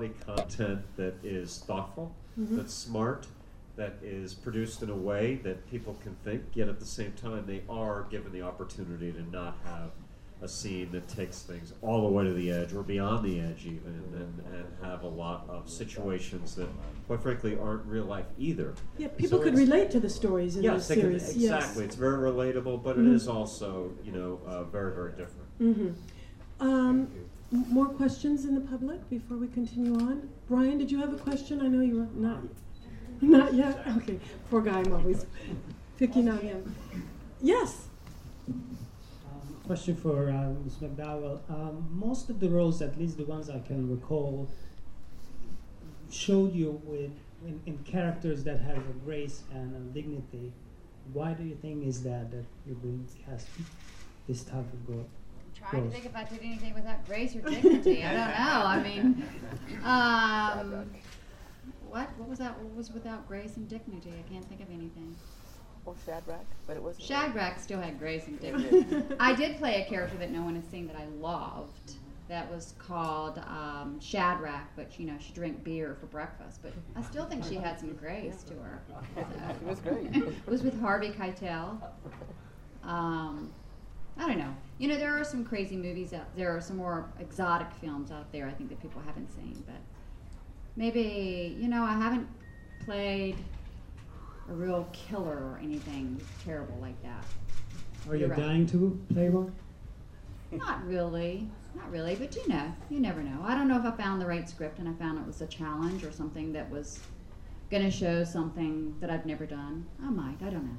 quality content that is thoughtful, that's smart, that is produced in a way that people can think, yet at the same time they are given the opportunity to not have a scene that takes things all the way to the edge or beyond the edge even, and have a lot of situations that, quite frankly, aren't real life either. Yeah, people could relate to the stories in those series. Exactly. Yes. It's very relatable, but it is also, very, very different. More questions in the public before we continue on? Brian, did you have a question? I know you were not yet? Okay, poor guy, I'm always picking on him. Yes? Question for Ms. McDowell. Most of the roles, at least the ones I can recall, showed you in characters that have a grace and a dignity. Why do you think is that you've been cast this type of role? I'm trying to think if I did anything without grace or dignity. I don't know. I mean, what was that? What was without grace and dignity? I can't think of anything. Or Shadrach, but it wasn't. Shadrach still had grace and dignity. I did play a character that no one has seen that I loved. That was called Shadrach, but she drank beer for breakfast. But I still think she had some grace to her. So. It was great. It was with Harvey Keitel. I don't know. There are some crazy movies out there. Are some more exotic films out there, I think, that people haven't seen. But maybe, I haven't played a real killer or anything terrible like that. Are you dying to play one? Not really, but you never know. I don't know if I found the right script and I found it was a challenge or something that was going to show something that I've never done. I don't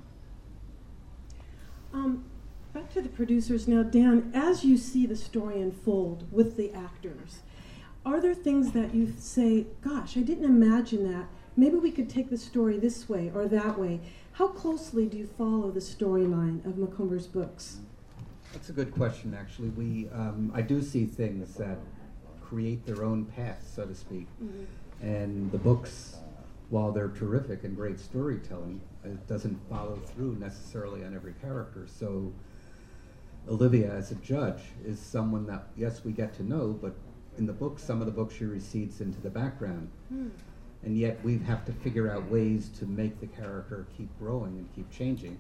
know. Back to the producers now. Dan, as you see the story unfold with the actors, are there things that you say, gosh, I didn't imagine that. Maybe we could take the story this way or that way. How closely do you follow the storyline of Macomber's books? That's a good question, actually. I do see things that create their own path, so to speak. And the books, while they're terrific and great storytelling, it doesn't follow through necessarily on every character. So Olivia, as a judge, is someone that, yes, we get to know, but in the books, some of the books she recedes into the background. And yet we have to figure out ways to make the character keep growing and keep changing.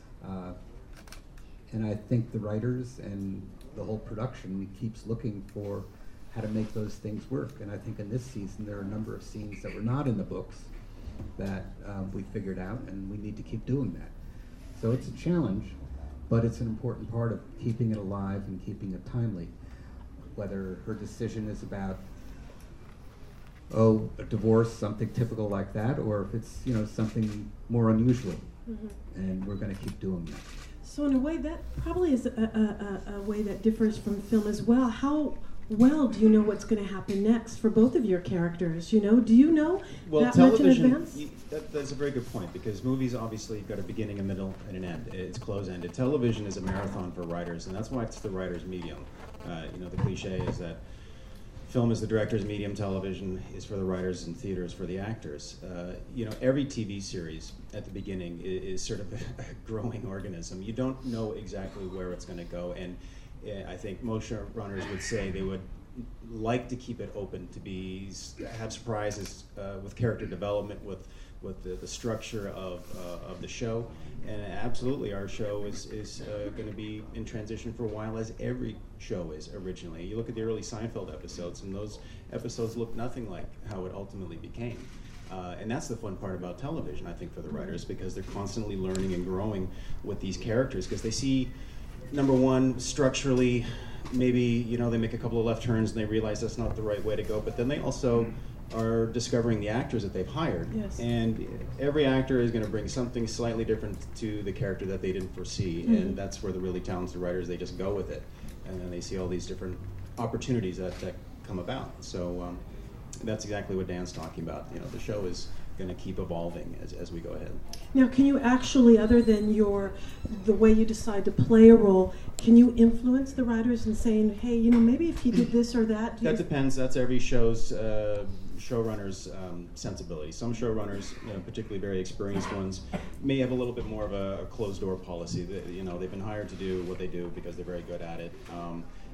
And I think the writers and the whole production keeps looking for how to make those things work. And I think in this season there are a number of scenes that were not in the books that we figured out, and we need to keep doing that. So it's a challenge, but it's an important part of keeping it alive and keeping it timely. Whether her decision is about a divorce, something typical like that, or if it's something more unusual, and we're going to keep doing that. So in a way, that probably is a way that differs from film as well. How well do you know what's going to happen next for both of your characters? Do you know that much in advance? That's a very good point, because movies, obviously, you've got a beginning, a middle, and an end. It's close-ended. Television is a marathon for writers, and that's why it's the writer's medium. The cliche is that film is the director's medium, television is for the writers, and theater is for the actors. Every TV series at the beginning is sort of a growing organism. You don't know exactly where it's going to go, and I think most showrunners would say they would like to keep it open, to have surprises with character development, with the structure of the show. And absolutely, our show is going to be in transition for a while, as every show is originally. You look at the early Seinfeld episodes, and those episodes look nothing like how it ultimately became. And that's the fun part about television, I think, for the writers, because they're constantly learning and growing with these characters, because they see, number one, structurally, maybe they make a couple of left turns and they realize that's not the right way to go, but then they also are discovering the actors that they've hired. Yes. And every actor is going to bring something slightly different to the character that they didn't foresee, and that's where the really talented writers, they just go with it, and then they see all these different opportunities that come about. So that's exactly what Dan's talking about. The show is going to keep evolving as we go ahead. Now, can you actually, other than the way you decide to play a role, can you influence the writers in saying, hey, maybe if you did this or that? That depends. That's every showrunner's sensibility. Some showrunners, particularly very experienced ones, may have a little bit more of a closed door policy. They've been hired to do what they do because they're very good at it.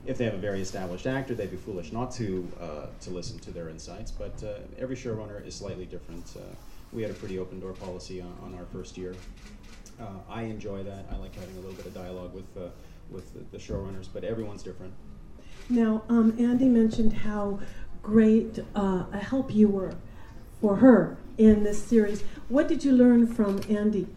if they have a very established actor, they'd be foolish not to listen to their insights. But every showrunner is slightly different. We had a pretty open door policy on our first year. I enjoy that. I like having a little bit of dialogue with the showrunners, but everyone's different. Now, Andy mentioned how great a help you were for her in this series. What did you learn from Andy?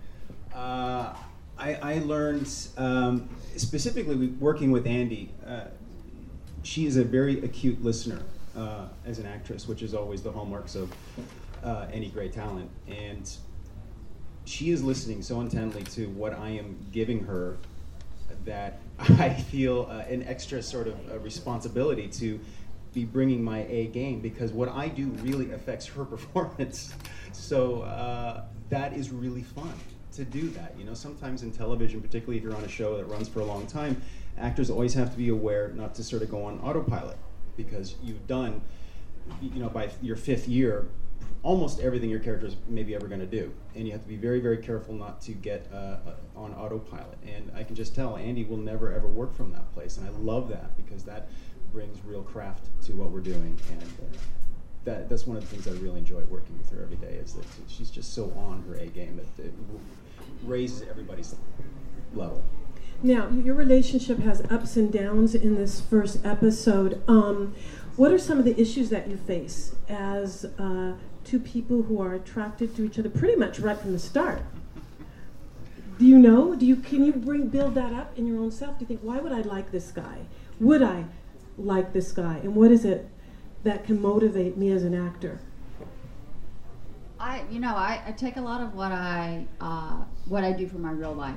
I learned, specifically working with Andy, she is a very acute listener as an actress, which is always the hallmarks of any great talent. And she is listening so intently to what I am giving her that I feel an extra sort of responsibility to be bringing my A game, because what I do really affects her performance. So that is really fun to do that. You know, sometimes in television, particularly if you're on a show that runs for a long time, actors always have to be aware not to sort of go on autopilot, because you've done, you know, by your 5th year, almost everything your character is maybe ever going to do, and you have to be very, very careful not to get on autopilot. And I can just tell Andy will never ever work from that place, and I love that, because that brings real craft to what we're doing. And that's one of the things I really enjoy working with her every day, is that she's just so on her A game that it raises everybody's level. Now, your relationship has ups and downs in this first episode. What are some of the issues that you face as two people who are attracted to each other pretty much right from the start? Do you know? Can you build that up in your own self? Do you think, why would I like this guy? Would I like this guy? And what is it that can motivate me as an actor? I take a lot of what I do for my real life.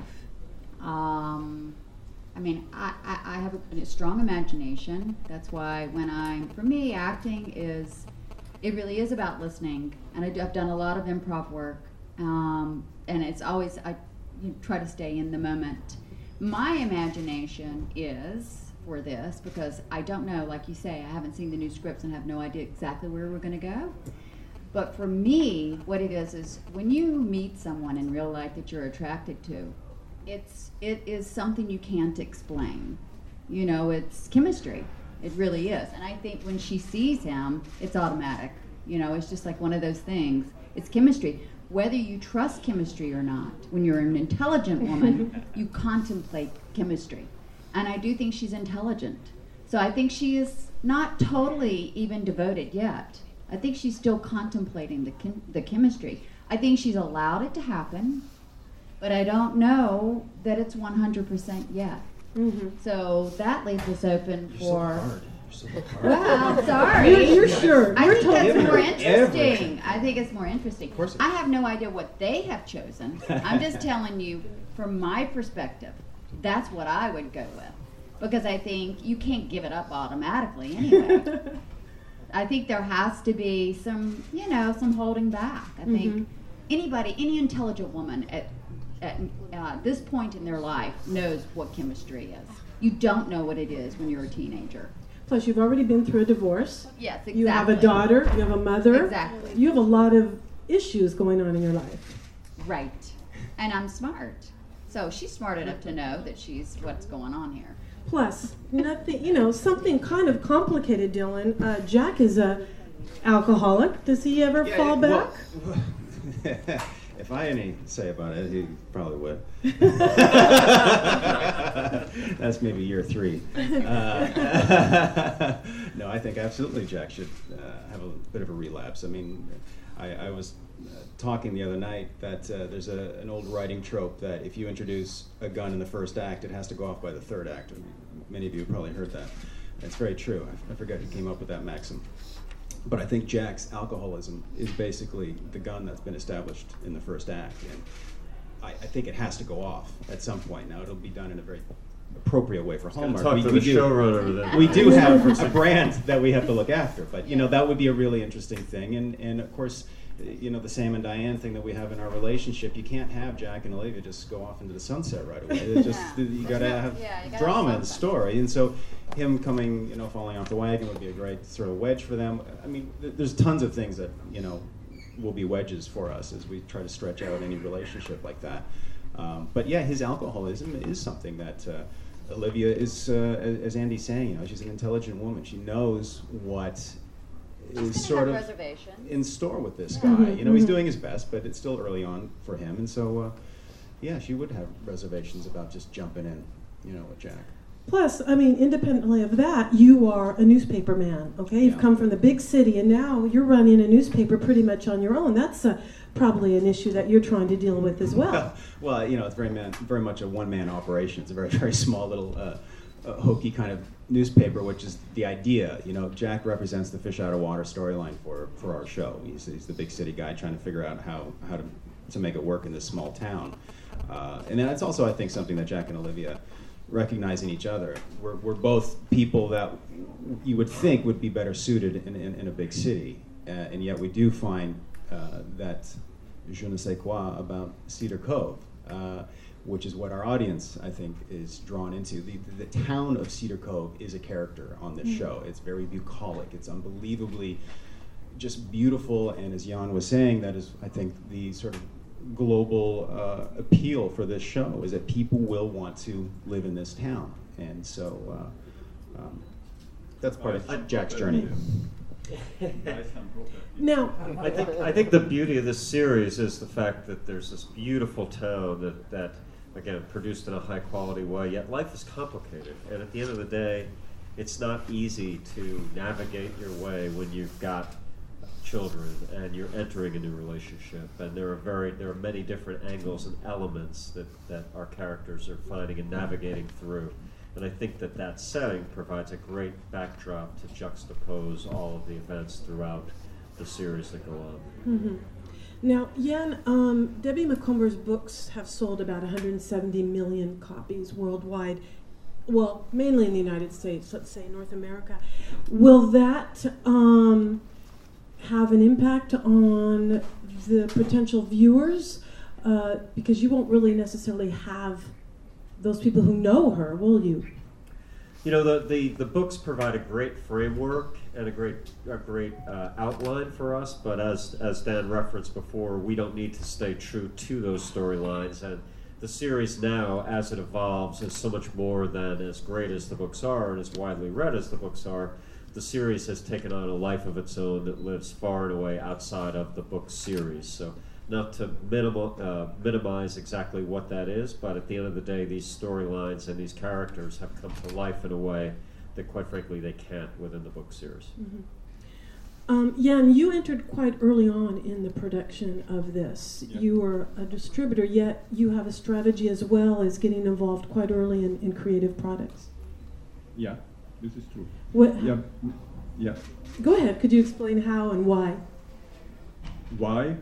I have a strong imagination. That's why for me, acting it really is about listening. And I've done a lot of improv work, and it's always, I try to stay in the moment. My imagination is for this, because I don't know, like you say, I haven't seen the new scripts and have no idea exactly where we're going to go. But for me, what it is when you meet someone in real life that you're attracted to, it is something you can't explain. You know, it's chemistry. It really is. And I think when she sees him, it's automatic. You know, it's just like one of those things. It's chemistry. Whether you trust chemistry or not, when you're an intelligent woman, you contemplate chemistry. And I do think she's intelligent. So I think she is not totally even devoted yet. I think she's still contemplating the chemistry. I think she's allowed it to happen, but I don't know that it's 100% yet. Mm-hmm. So that leaves us open for... You're so hard. Well, sorry. You're sure. I think that's more Everything. interesting. I think it's more interesting. Of course it I is. have no idea what they have chosen. I'm just telling you, from my perspective, that's what I would go with. Because I think you can't give it up automatically anyway. I think there has to be some holding back. I think any intelligent woman at this point in their life knows what chemistry is. You don't know what it is when you're a teenager. Plus, you've already been through a divorce. Yes, exactly. You have a daughter. You have a mother. Exactly. You have a lot of issues going on in your life. Right. And I'm smart. So she's smart enough to know that she's what's going on here. Plus, nothing, something kind of complicated, Dylan. Jack is a alcoholic. Does he ever fall back? Well, if I had any say about it, he probably would. That's maybe year 3. No, I think absolutely Jack should have a bit of a relapse. I mean, I was talking the other night that there's an old writing trope that if you introduce a gun in the first act, it has to go off by the 3rd act. Many of you have probably heard that. It's very true. I forget who came up with that maxim. But I think Jack's alcoholism is basically the gun that's been established in the first act. And I think it has to go off at some point. Now, it'll be done in a very appropriate way for Hallmark. Talk to the showrunner then. We do have a brand that we have to look after, but that would be a really interesting thing. And of course, the Sam and Diane thing that we have in our relationship, you can't have Jack and Olivia just go off into the sunset right away. It's just you got to have drama in the story, and so him coming, falling off the wagon would be a great sort of wedge for them. I mean, there's tons of things that will be wedges for us as we try to stretch out any relationship like that. But yeah, his alcoholism is something that Olivia is, as Andy's saying, she's an intelligent woman. She knows what is sort of reservation in store with this guy. He's doing his best, but it's still early on for him, and so yeah, she would have reservations about just jumping in, with Jack. Plus, I mean, independently of that, you are a newspaper man, okay? You've Yeah. come from the big city, and now you're running a newspaper pretty much on your own. That's probably an issue that you're trying to deal with as well. Well, it's very much a one-man operation. It's a very, very small little hokey kind of newspaper, which is the idea. Jack represents the fish out of water storyline for our show. He's the big city guy trying to figure out how to make it work in this small town. And that's also, I think, something that Jack and Olivia recognizing each other. We're both people that you would think would be better suited in a big city, and yet we do find that je ne sais quoi about Cedar Cove, which is what our audience, I think, is drawn into. The town of Cedar Cove is a character on this show. It's very bucolic. It's unbelievably just beautiful, and as Jan was saying, that is, I think, the sort of global appeal for this show is that people will want to live in this town, and so that's part of Jack's journey. Now, I think the beauty of this series is the fact that there's this beautiful town that again produced in a high quality way. Yet life is complicated, and at the end of the day, it's not easy to navigate your way when you've got children and you're entering a new relationship, and there are many different angles and elements that our characters are finding and navigating through, and I think that setting provides a great backdrop to juxtapose all of the events throughout the series that go on. mm-hmm. Now, Jan, Debbie Macomber's books have sold about 170 million copies worldwide. Well, mainly in the United States, let's say North America. Will that have an impact on the potential viewers? Because you won't really necessarily have those people who know her, will you? The books provide a great framework and a great outline for us, but as Dan referenced before, we don't need to stay true to those storylines, and the series now, as it evolves, is so much more than as great as the books are and as widely read as the books are. The series has taken on a life of its own that lives far and away outside of the book series. So not to minimize exactly what that is, but at the end of the day, these storylines and these characters have come to life in a way that, quite frankly, they can't within the book series. Mm-hmm. Jan, you entered quite early on in the production of this. Yeah. You were a distributor, yet you have a strategy as well as getting involved quite early in creative products. Yeah, this is true. What, Yeah. Go ahead. Could you explain how and why? Why?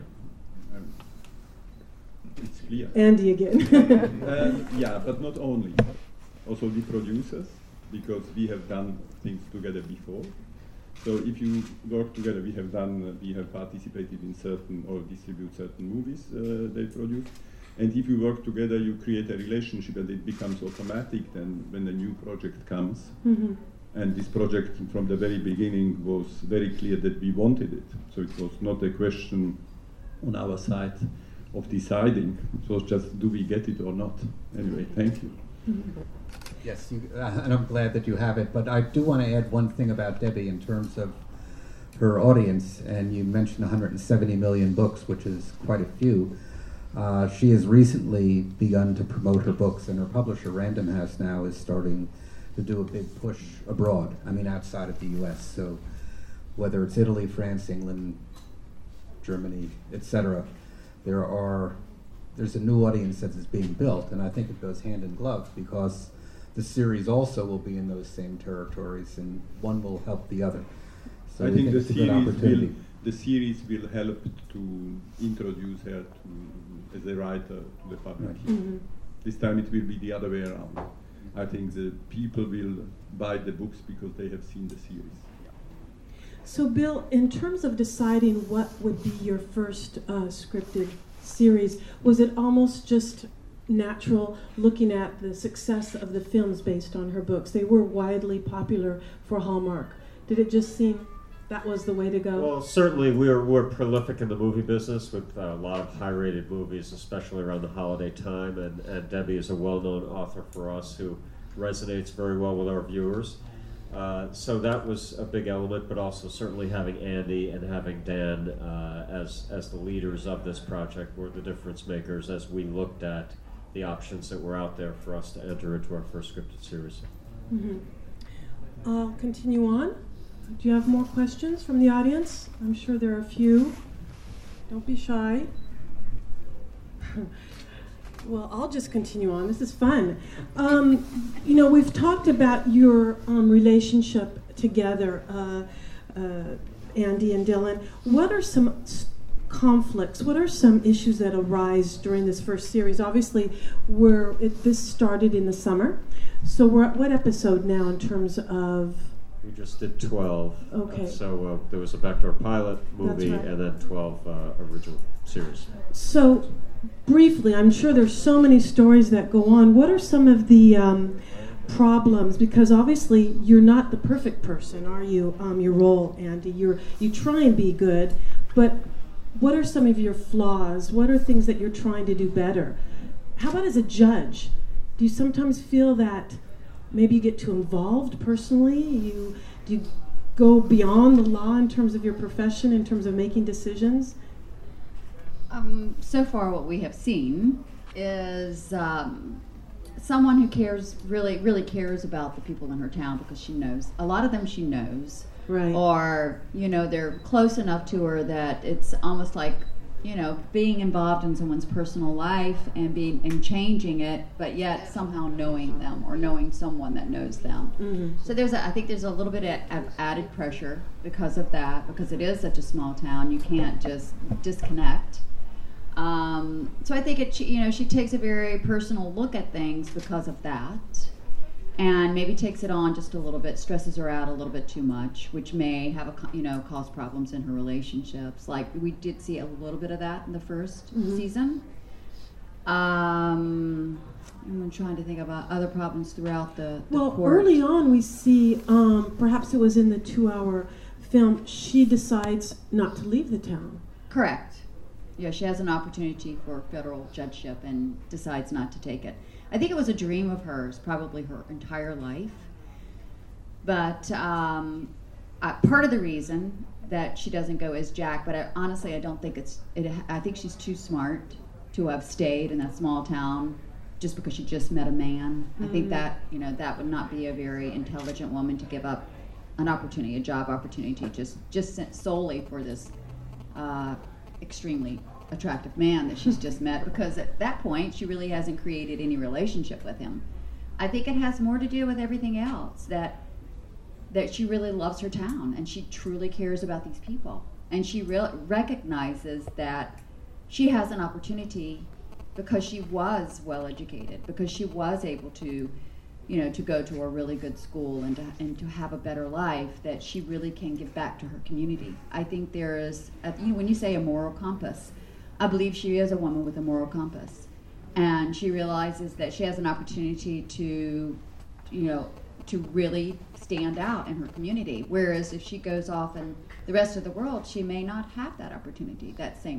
It's clear. Andy again. Yeah, but not only. Also the producers, because we have done things together before. So if you work together, we have participated in certain or distribute certain movies they produce. And if you work together, you create a relationship, and it becomes automatic. Then when a new project comes, Mm-hmm. and this project from the very beginning was very clear that we wanted it. So it was not a question on our side of deciding. It was just, do we get it or not? Anyway, thank you. Mm-hmm. Yes, and I'm glad that you have it, but I do want to add one thing about Debbie in terms of her audience, and you mentioned 170 million books, which is quite a few. She has recently begun to promote her books, and her publisher, Random House, now is starting to do a big push abroad, outside of the U.S. So whether it's Italy, France, England, Germany, etc., there's a new audience that is being built, and I think it goes hand in glove because the series also will be in those same territories, and one will help the other. So I we think the it's a good opportunity. series will help to introduce her as a writer to the public. Right. Mm-hmm. This time it will be the other way around. I think the people will buy the books because they have seen the series. So, Bill, in terms of deciding what would be your first scripted series, was it almost just natural looking at the success of the films based on her books? They were widely popular for Hallmark. Did it just seem that was the way to go? Well, certainly we're prolific in the movie business with a lot of high-rated movies, especially around the holiday time, and Debbie is a well-known author for us who resonates very well with our viewers. So that was a big element, but also certainly having Andy and having Dan as the leaders of this project were the difference makers as we looked at the options that were out there for us to enter into our first scripted series. Mm-hmm. I'll continue on. Do you have more questions from the audience? I'm sure there are a few. Don't be shy. Well, I'll just continue on. This is fun. You know, we've talked about your relationship together, Andy and Dylan. What are some conflicts? What are some issues that arise during this first series? Obviously, this started in the summer. So we're at what episode now in terms of... We just did 12. Okay. So there was a backdoor pilot movie, That's right. and then 12 original series. So, briefly, I'm sure there's so many stories that go on. What are some of the problems? Because obviously, you're not the perfect person, are you? Your role, Andy. You try and be good, but what are some of your flaws? What are things that you're trying to do better? How about as a judge? Do you sometimes feel that maybe you get too involved personally? Do you go beyond the law in terms of your profession, in terms of making decisions? So far, what we have seen is someone who really cares about the people in her town, because she knows a lot of them. She knows, Right. or they're close enough to her that it's almost like being involved in someone's personal life and changing it, but yet somehow knowing them or knowing someone that knows them. Mm-hmm. So I think there's a little bit of added pressure because of that, because it is such a small town. You can't just disconnect. So I think she takes a very personal look at things because of that, and maybe takes it on just a little bit, stresses her out a little bit too much, which may have cause problems in her relationships. Like we did see a little bit of that in the first season. I'm trying to think about other problems throughout the Well, court. early on we see, perhaps it was in the 2-hour film, she decides not to leave the town. Correct. Yeah, she has an opportunity for federal judgeship and decides not to take it. I think it was a dream of hers, probably her entire life. But part of the reason that she doesn't go is Jack, but honestly, I don't think I think she's too smart to have stayed in that small town just because she just met a man. I think that, that would not be a very intelligent woman to give up an opportunity, a job opportunity, just solely for this extremely attractive man that she's just met, because at that point she really hasn't created any relationship with him. I think it has more to do with everything else, that she really loves her town and she truly cares about these people, and she recognizes that she has an opportunity because she was well educated, because she was able to to go to a really good school and to have a better life, that she really can give back to her community. I think there is when you say a moral compass, I believe she is a woman with a moral compass, and she realizes that she has an opportunity to really stand out in her community. Whereas if she goes off in the rest of the world, she may not have that opportunity, that same